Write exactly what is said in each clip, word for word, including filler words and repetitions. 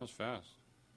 was fast.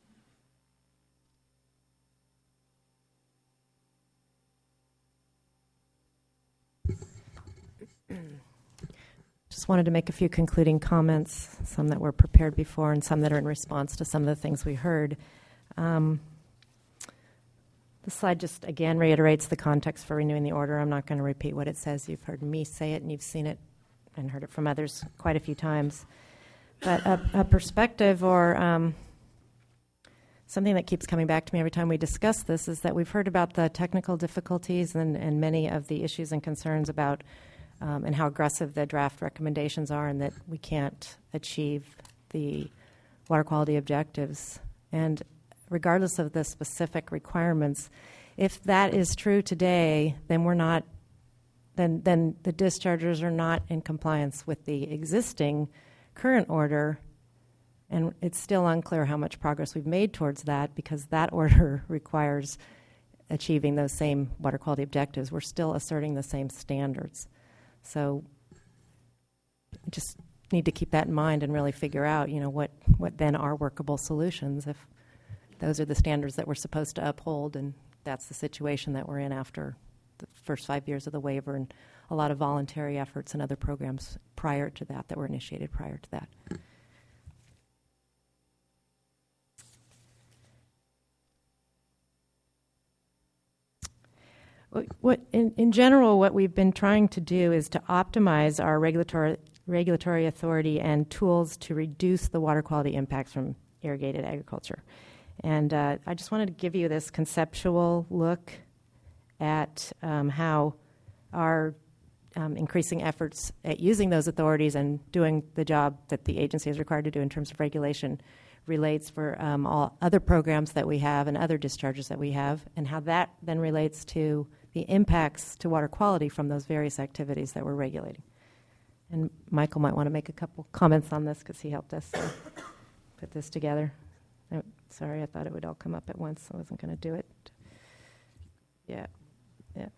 Just wanted to make a few concluding comments, some that were prepared before and some that are in response to some of the things we heard. Um, the slide just, again, reiterates the context for renewing the order. I'm not going to repeat what it says. You've heard me say it, and you've seen it and heard it from others quite a few times. But a, a perspective or um, something that keeps coming back to me every time we discuss this is that we've heard about the technical difficulties and, and many of the issues and concerns about Um, and how aggressive the draft recommendations are, and that we can't achieve the water quality objectives. And regardless of the specific requirements, if that is true today, then we're not, then then the dischargers are not in compliance with the existing current order, and it's still unclear how much progress we've made towards that, because that order requires achieving those same water quality objectives. We're still asserting the same standards. So just need to keep that in mind and really figure out, you know, what, what then are workable solutions if those are the standards that we're supposed to uphold, and that's the situation that we're in after the first five years of the waiver and a lot of voluntary efforts and other programs prior to that that were initiated prior to that. What, in, in general, what we've been trying to do is to optimize our regulatory regulatory authority and tools to reduce the water quality impacts from irrigated agriculture. And uh, I just wanted to give you this conceptual look at um, how our um, increasing efforts at using those authorities and doing the job that the agency is required to do in terms of regulation relates for um, all other programs that we have and other discharges that we have, and how that then relates to the impacts to water quality from those various activities that we're regulating. And Michael might want to make a couple comments on this because he helped us uh, put this together. Oh, sorry, I thought it would all come up at once. I wasn't going to do it. Yeah, yeah.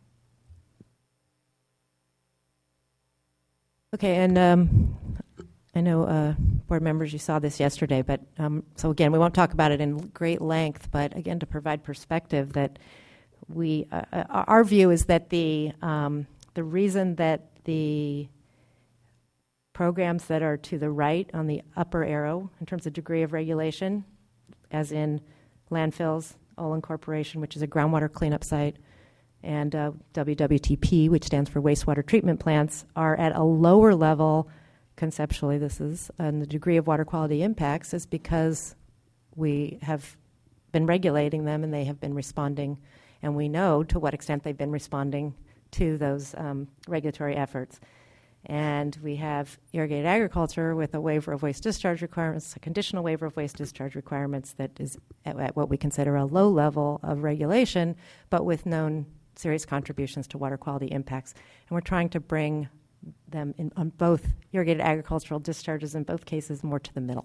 Okay, and um, I know uh, board members, you saw this yesterday, but um, so again, we won't talk about it in great length, but again, to provide perspective that we, uh, uh, our view is that the um, the reason that the programs that are to the right on the upper arrow in terms of degree of regulation, as in landfills, Olin Corporation, which is a groundwater cleanup site, and uh, W W T P, which stands for wastewater treatment plants, are at a lower level conceptually, this is, and the degree of water quality impacts is because we have been regulating them and they have been responding, and we know to what extent they've been responding to those um, regulatory efforts. And we have irrigated agriculture with a waiver of waste discharge requirements, a conditional waiver of waste discharge requirements that is at, at what we consider a low level of regulation, but with known serious contributions to water quality impacts. And we're trying to bring them in, on both irrigated agricultural discharges in both cases more to the middle.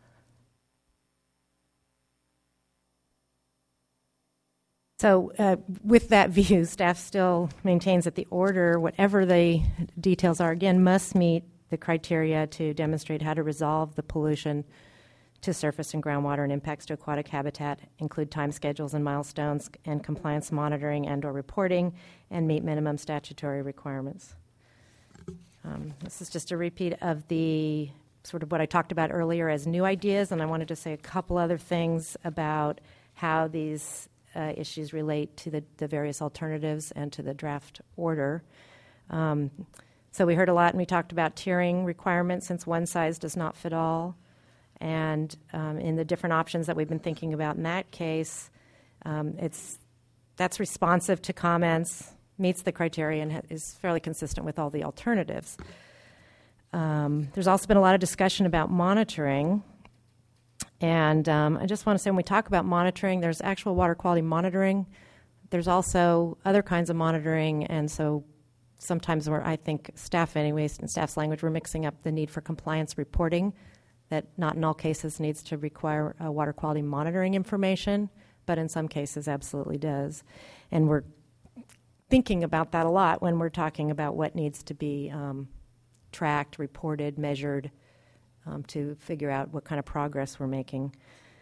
So uh, with that view, staff still maintains that the order, whatever the details are, again, must meet the criteria to demonstrate how to resolve the pollution to surface and groundwater and impacts to aquatic habitat, include time schedules and milestones, and compliance monitoring and or reporting, and meet minimum statutory requirements. Um, this is just a repeat of the sort of what I talked about earlier as new ideas, and I wanted to say a couple other things about how these uh, issues relate to the, the various alternatives and to the draft order. Um, so we heard a lot, and we talked about tiering requirements, since one size does not fit all. And um, in the different options that we've been thinking about in that case, um, it's that's responsive to comments, meets the criteria, and ha- is fairly consistent with all the alternatives. Um, there's also been a lot of discussion about monitoring. And um, I just want to say, when we talk about monitoring, there's actual water quality monitoring. There's also other kinds of monitoring. And so sometimes we're, I think, staff anyways, in staff's language, we're mixing up the need for compliance reporting, that not in all cases needs to require uh, water quality monitoring information, but in some cases absolutely does. And we're thinking about that a lot when we're talking about what needs to be um, tracked, reported, measured, um, to figure out what kind of progress we're making.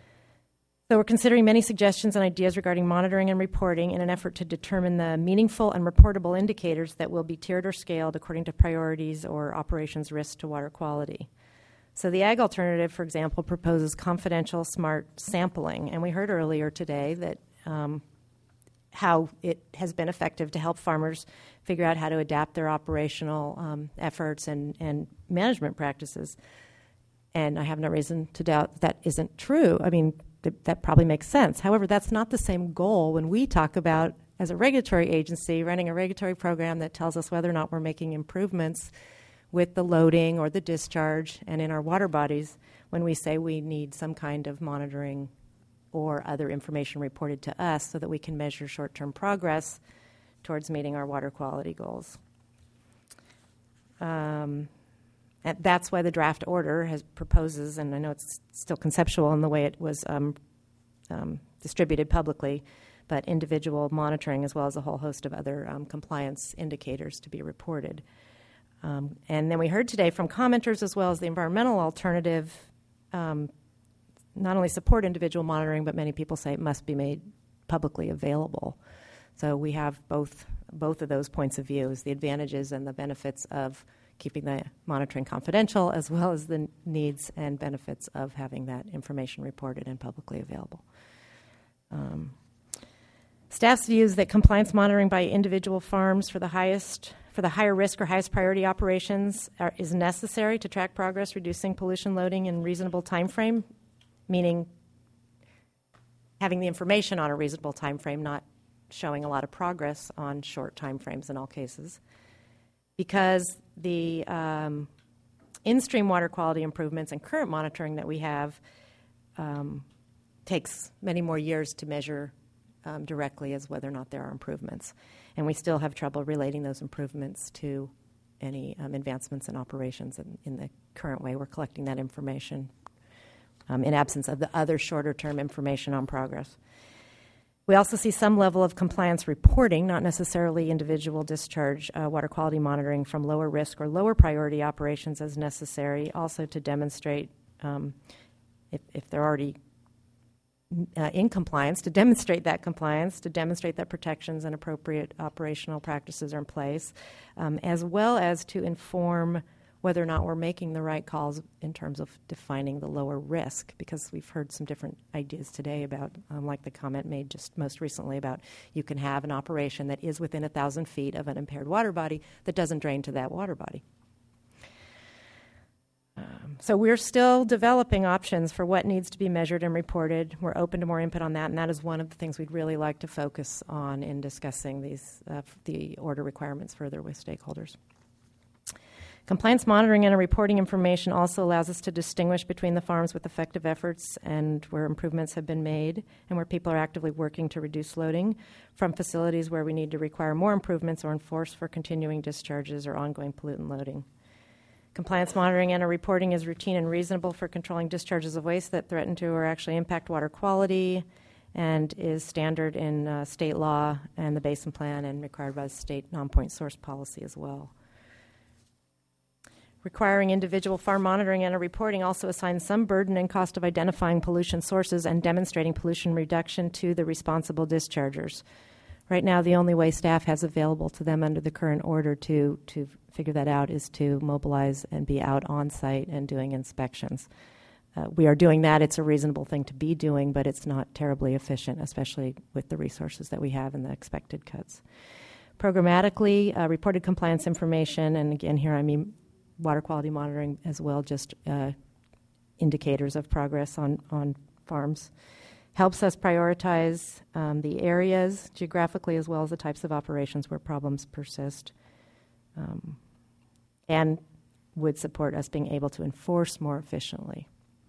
So we're considering many suggestions and ideas regarding monitoring and reporting in an effort to determine the meaningful and reportable indicators that will be tiered or scaled according to priorities or operations risk to water quality. So the ag alternative, for example, proposes confidential smart sampling. And we heard earlier today that um, how it has been effective to help farmers figure out how to adapt their operational um, efforts and, and management practices. And I have no reason to doubt that isn't true. I mean, th- that probably makes sense. However, that's not the same goal when we talk about, as a regulatory agency, running a regulatory program that tells us whether or not we're making improvements with the loading or the discharge and in our water bodies when we say we need some kind of monitoring or other information reported to us so that we can measure short-term progress towards meeting our water quality goals. Um, and that's why the draft order has proposes, and I know it's still conceptual in the way it was um, um, distributed publicly, but individual monitoring as well as a whole host of other um, compliance indicators to be reported. Um, and then we heard today from commenters as well as the environmental alternative um, not only support individual monitoring, but many people say it must be made publicly available. So we have both both of those points of view, the advantages and the benefits of keeping the monitoring confidential, as well as the needs and benefits of having that information reported and publicly available. Um, staff's views that compliance monitoring by individual farms for the highest for the higher risk or highest priority operations are, is necessary to track progress reducing pollution loading in reasonable time frame, meaning having the information on a reasonable time frame, not showing a lot of progress on short time frames in all cases. Because the um, in-stream water quality improvements and current monitoring that we have um, takes many more years to measure um, directly as whether or not there are improvements. And we still have trouble relating those improvements to any um, advancements in operations in, in the current way we're collecting that information um, in absence of the other shorter-term information on progress. We also see some level of compliance reporting, not necessarily individual discharge uh, water quality monitoring from lower risk or lower priority operations as necessary, also to demonstrate um, if, if they're already uh, in compliance, to demonstrate that compliance, to demonstrate that protections and appropriate operational practices are in place, um, as well as to inform whether or not we're making the right calls in terms of defining the lower risk, because we've heard some different ideas today about, um, like the comment made just most recently about you can have an operation that is within a thousand feet of an impaired water body that doesn't drain to that water body. Um, so we're still developing options for what needs to be measured and reported. We're open to more input on that, and that is one of the things we'd really like to focus on in discussing these uh, the order requirements further with stakeholders. Compliance monitoring and reporting information also allows us to distinguish between the farms with effective efforts and where improvements have been made and where people are actively working to reduce loading from facilities where we need to require more improvements or enforce for continuing discharges or ongoing pollutant loading. Compliance monitoring and reporting is routine and reasonable for controlling discharges of waste that threaten to or actually impact water quality and is standard in uh, state law and the basin plan and required by the state non-point source policy as well. Requiring individual farm monitoring and reporting also assigns some burden and cost of identifying pollution sources and demonstrating pollution reduction to the responsible dischargers. Right now, the only way staff has available to them under the current order to, to figure that out is to mobilize and be out on site and doing inspections. Uh, we are doing that. It's a reasonable thing to be doing, but it's not terribly efficient, especially with the resources that we have and the expected cuts. Programmatically, uh, reported compliance information, and again here I mean water quality monitoring as well, just uh, indicators of progress on, on farms, helps us prioritize um, the areas geographically as well as the types of operations where problems persist, um, and would support us being able to enforce more efficiently.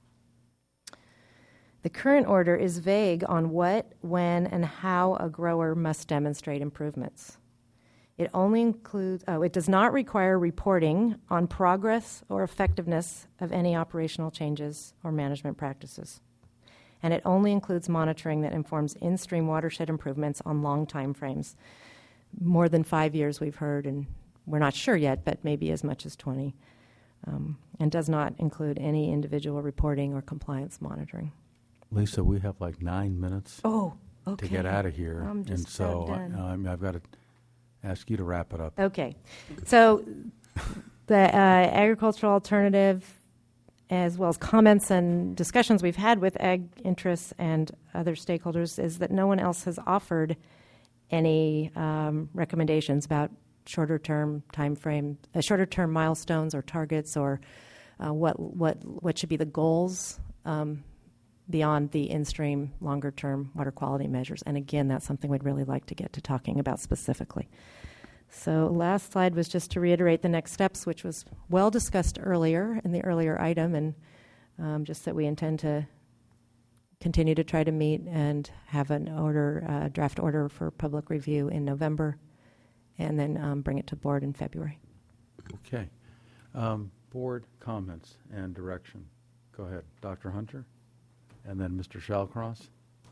The current order is vague on what, when, and how a grower must demonstrate improvements. It only includes, oh, it does not require reporting on progress or effectiveness of any operational changes or management practices. And it only includes monitoring that informs in-stream watershed improvements on long time frames. More than five years we've heard, and we're not sure yet, but maybe as much as twenty. Um, and does not include any individual reporting or compliance monitoring. Lisa, we have like nine minutes Oh, okay. to get out of here, I'm just and so about done. I, um, I've got to ask you to wrap it up. Okay. So the uh, agricultural alternative, as well as comments and discussions we've had with ag interests and other stakeholders, is that no one else has offered any um, recommendations about shorter-term time frame, uh, shorter-term milestones or targets, or uh, what what what should be the goals um, beyond the in-stream longer-term water quality measures. And again, that's something we'd really like to get to talking about specifically. So last slide was just to reiterate the next steps, which was well discussed earlier in the earlier item, and um, just that we intend to continue to try to meet and have an order, uh, draft order for public review in November, and then um, bring it to board in February. Okay. Um, board comments and direction. Go ahead, Doctor Hunter, and then Mister Shallcross.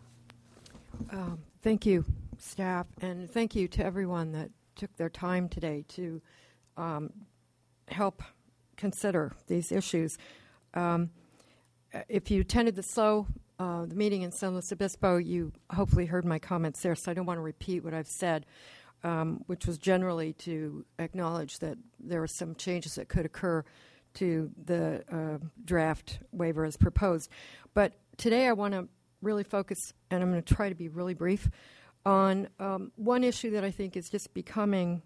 Um, thank you, staff, and thank you to everyone that took their time today to um, help consider these issues. Um, if you attended the SLO, uh, the meeting in San Luis Obispo, you hopefully heard my comments there, so I don't want to repeat what I've said, um, which was generally to acknowledge that there are some changes that could occur to the uh, draft waiver as proposed. But today I want to really focus, and I'm going to try to be really brief, on um, one issue that I think is just becoming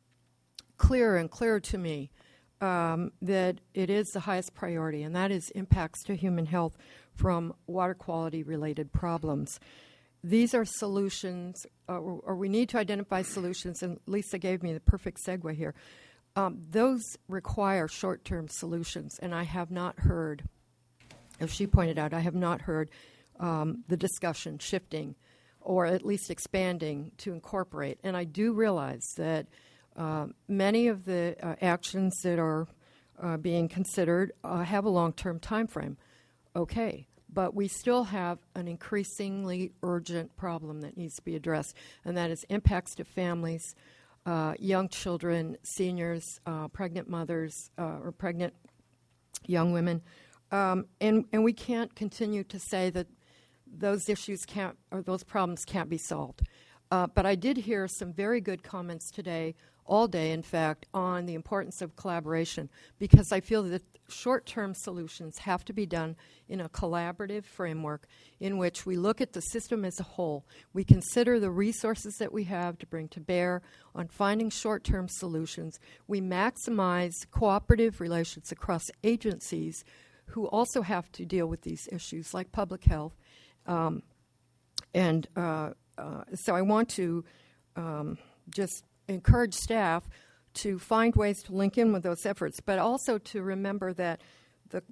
clearer and clearer to me, um, that it is the highest priority, and that is impacts to human health from water quality related problems. These are solutions, uh, or, or we need to identify solutions, and Lisa gave me the perfect segue here. Um, those require short-term solutions, and I have not heard, as she pointed out, I have not heard um, the discussion shifting or at least expanding to incorporate. And I do realize that uh, many of the uh, actions that are uh, being considered uh, have a long-term time frame. Okay, but we still have an increasingly urgent problem that needs to be addressed, and that is impacts to families, uh, young children, seniors, uh, pregnant mothers, uh, or pregnant young women. Um, and, and we can't continue to say that those issues can't, or those problems can't be solved. Uh, but I did hear some very good comments today, all day, in fact, on the importance of collaboration, because I feel that short-term solutions have to be done in a collaborative framework in which we look at the system as a whole. We consider the resources that we have to bring to bear on finding short-term solutions. We maximize cooperative relations across agencies who also have to deal with these issues, like public health. Um, and uh, uh, so I want to um, just encourage staff to find ways to link in with those efforts, but also to remember that the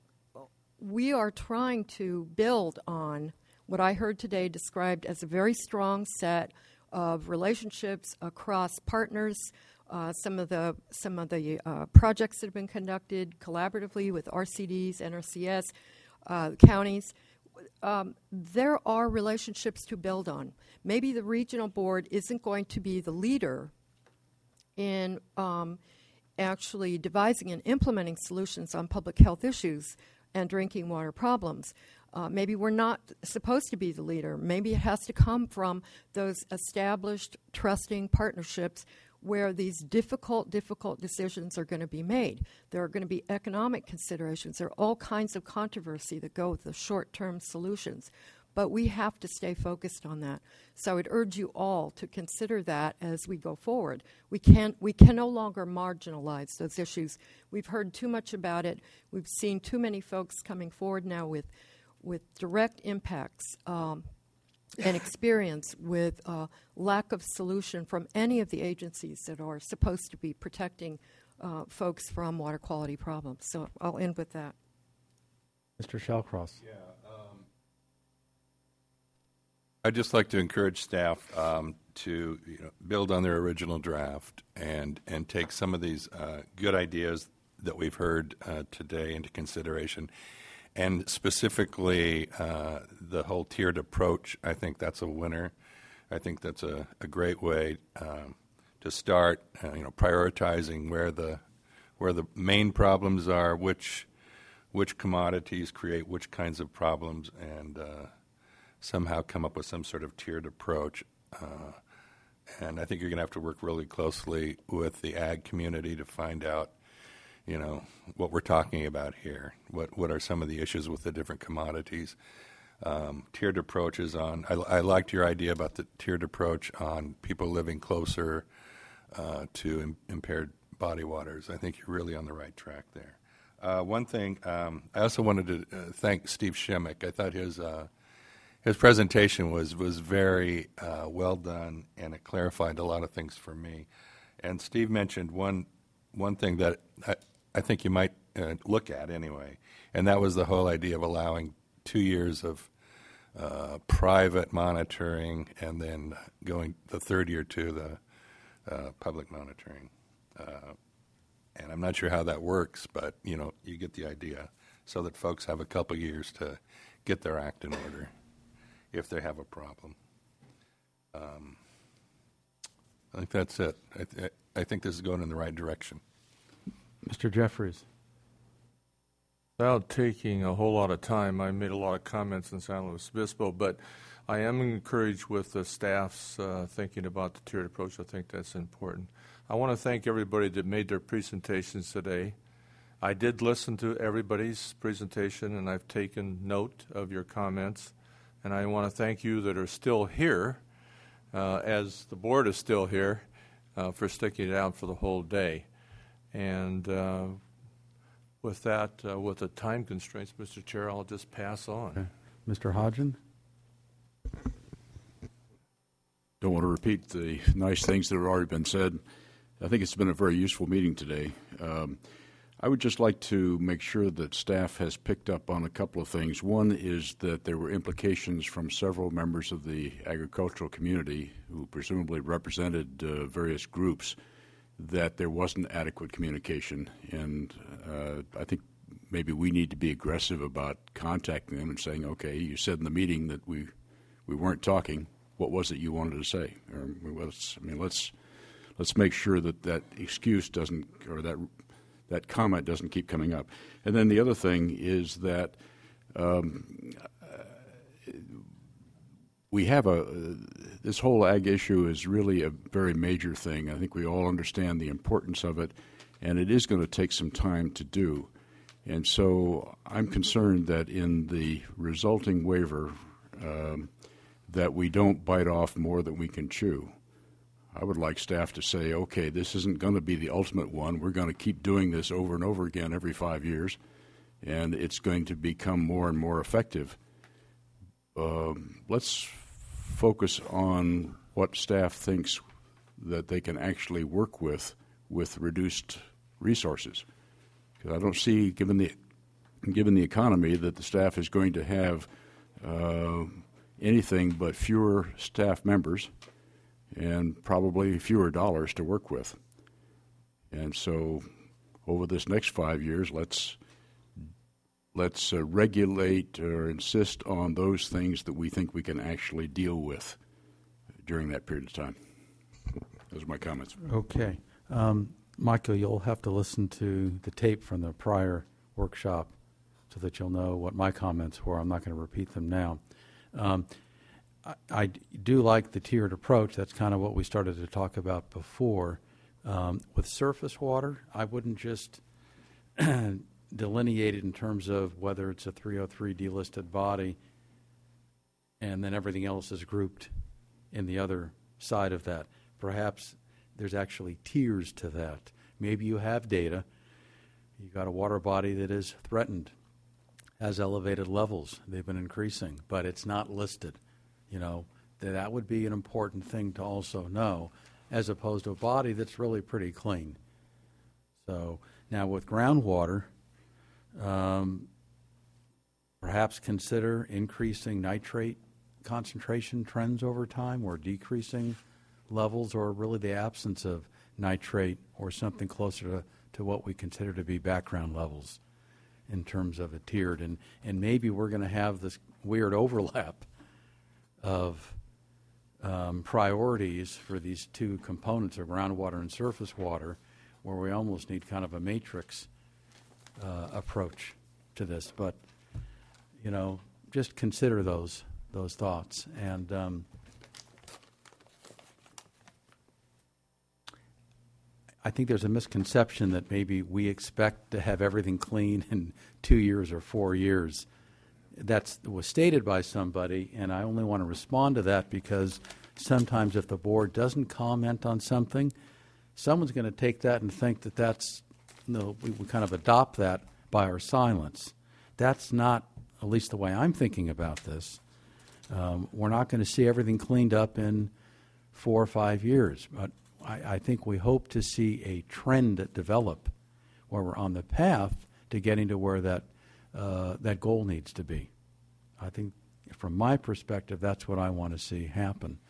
we are trying to build on what I heard today described as a very strong set of relationships across partners. Uh, some of the some of the uh, projects that have been conducted collaboratively with R C Ds, N R C S, uh, counties. Um, there are relationships to build on. Maybe the regional board isn't going to be the leader in um, actually devising and implementing solutions on public health issues and drinking water problems. Uh, maybe we're not supposed to be the leader. Maybe it has to come from those established, trusting partnerships where these difficult, difficult decisions are going to be made. There are going to be economic considerations. There are all kinds of controversy that go with the short-term solutions. But we have to stay focused on that. So I would urge you all to consider that as we go forward. We can't, we can no longer marginalize those issues. We've heard too much about it. We've seen too many folks coming forward now with, with direct impacts um, and experience with uh, lack of solution from any of the agencies that are supposed to be protecting uh, folks from water quality problems. So I'll end with that. Mister Shallcross. Yeah. I'd just like to encourage staff um, to you know, build on their original draft and, and take some of these uh, good ideas that we've heard uh, today into consideration. And specifically, uh, the whole tiered approach, I think that's a winner. I think that's a, a great way um, to start, uh, you know, prioritizing where the where the main problems are, which which commodities create which kinds of problems, and uh, somehow come up with some sort of tiered approach. Uh, and I think you're going to have to work really closely with the ag community to find out, you know, what we're talking about here. What what are some of the issues with the different commodities? Um, tiered approaches on, I, I liked your idea about the tiered approach on people living closer uh, to im- impaired body waters. I think you're really on the right track there. Uh, one thing, um, I also wanted to uh, thank Steve Shimmick. I thought his uh, his presentation was was very uh, well done, and it clarified a lot of things for me. And Steve mentioned one one thing that I, I think you might uh, look at anyway, and that was the whole idea of allowing two years of uh, private monitoring and then going the third year to the uh, public monitoring. Uh, and I'm not sure how that works, but, you know, you get the idea, so that folks have a couple years to get their act in order if they have a problem. Um, I think that's it. I, th- I think this is going in the right direction. Mister Jeffries. Without taking a whole lot of time, I made a lot of comments in San Luis Obispo, but I am encouraged with the staff's uh, thinking about the tiered approach. I think that's important. I want to thank everybody that made their presentations today. I did listen to everybody's presentation, and I've taken note of your comments. And I want to thank you that are still here, uh, as the board is still here, uh, for sticking it out for the whole day. And uh, with that, uh, with the time constraints, Mister Chair, I'll just pass on. Okay. Mister Hodgen? Don't want to repeat the nice things that have already been said. I think it's been a very useful meeting today. Um, I would just like to make sure that staff has picked up on a couple of things. One is that there were implications from several members of the agricultural community who presumably represented uh, various groups that there wasn't adequate communication. And uh, I think maybe we need to be aggressive about contacting them and saying, okay, you said in the meeting that we, we weren't talking. What was it you wanted to say? Or let's, I mean, let's let's make sure that that excuse doesn't, or that that comment doesn't keep coming up. And then the other thing is that um, we have a, uh, this whole ag issue is really a very major thing. I think we all understand the importance of it, and it is going to take some time to do. And so I'm concerned that in the resulting waiver, um, that we don't bite off more than we can chew. I would like staff to say, okay, this isn't going to be the ultimate one. We're going to keep doing this over and over again every five years, and it's going to become more and more effective. Um, let's focus on what staff thinks that they can actually work with with reduced resources. Because I don't see, given the given the economy, that the staff is going to have uh, anything but fewer staff members and probably fewer dollars to work with. And so over this next five years, let's let's uh, regulate or insist on those things that we think we can actually deal with during that period of time. Those are my comments. Okay. Um, Michael, you'll have to listen to the tape from the prior workshop so that you'll know what my comments were. I'm not going to repeat them now. Um, I, I do like the tiered approach. That's kind of what we started to talk about before. Um, with surface water, I wouldn't just delineate it in terms of whether it's a three oh three delisted body and then everything else is grouped in the other side of that. Perhaps there's actually tiers to that. Maybe you have data. You've got a water body that is threatened, has elevated levels. They've been increasing, but it's not listed. You know, that, that would be an important thing to also know, as opposed to a body that's really pretty clean. So now with groundwater, um, perhaps consider increasing nitrate concentration trends over time, or decreasing levels, or really the absence of nitrate, or something closer to, to what we consider to be background levels in terms of a tiered. And, and maybe we're going to have this weird overlap of um, priorities for these two components of groundwater and surface water, where we almost need kind of a matrix uh, approach to this. But, you know, just consider those those thoughts. And um, I think there's a misconception that maybe we expect to have everything clean in two years or four years. That was stated by somebody, and I only want to respond to that because sometimes if the board doesn't comment on something, someone's going to take that and think that that's, you know, we, we kind of adopt that by our silence. That's not, at least the way I'm thinking about this. Um, we're not going to see everything cleaned up in four or five years, but I, I think we hope to see a trend develop where we're on the path to getting to where that uh, that goal needs to be. I think from my perspective, that's what I want to see happen.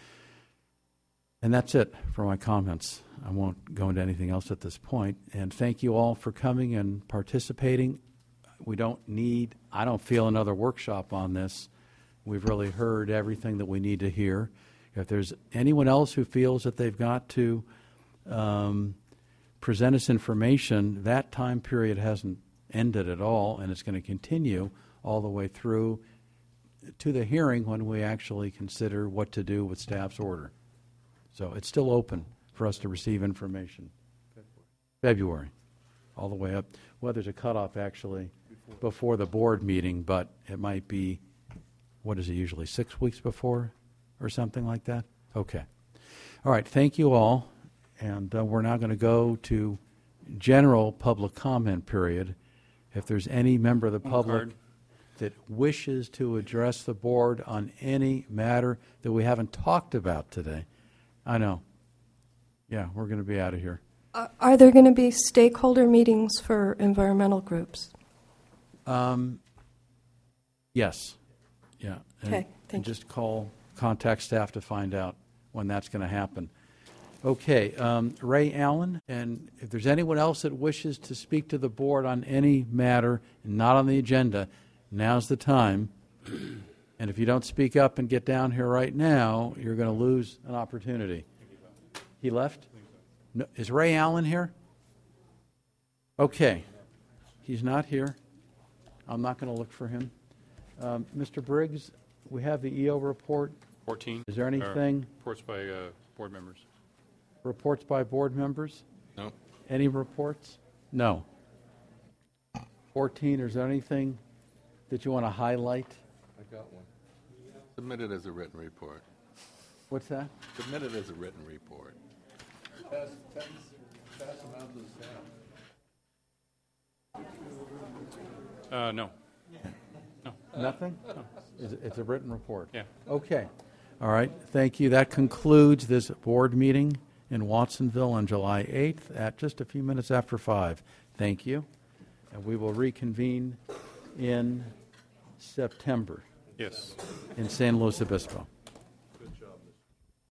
And that's it for my comments. I won't go into anything else at this point. And thank you all for coming and participating. We don't need, I don't feel another workshop on this. We've really heard everything that we need to hear. If there's anyone else who feels that they've got to um, present us information, that time period hasn't ended at all, and it's going to continue all the way through to the hearing when we actually consider what to do with staff's order. So it's still open for us to receive information. February. February, all the way up. Well, there's a cutoff actually before. before the board meeting, but it might be, what is it usually, six weeks before or something like that? Okay. All right, thank you all. And uh, we're now going to go to general public comment period. If there's any member of the public card. that wishes to address the board on any matter that we haven't talked about today. I know. Yeah, we're going to be out of here. Uh, are there going to be stakeholder meetings for environmental groups? Um, yes. Yeah. And, Okay, thank and you. just call, contact staff to find out when that's going to happen. Okay, um, Ray Allen, and if there's anyone else that wishes to speak to the board on any matter not on the agenda, now's the time. And if you don't speak up and get down here right now, you're going to lose an opportunity. He left? No, is Ray Allen here? Okay. He's not here. I'm not going to look for him. Um, Mister Briggs, we have the E O report. fourteen. Is there Uh, anything? Reports by uh, board members. Reports by board members? No. Any reports? No. fourteen, is there anything that you want to highlight? I got one. Submit it as a written report. What's that? Submit it as a written report. Uh, no. Nothing? It's it's a written report? Yeah. Okay. All right. Thank you. That concludes this board meeting in Watsonville on July eighth at just a few minutes after five. Thank you. And we will reconvene in September Yes. in San Luis Obispo.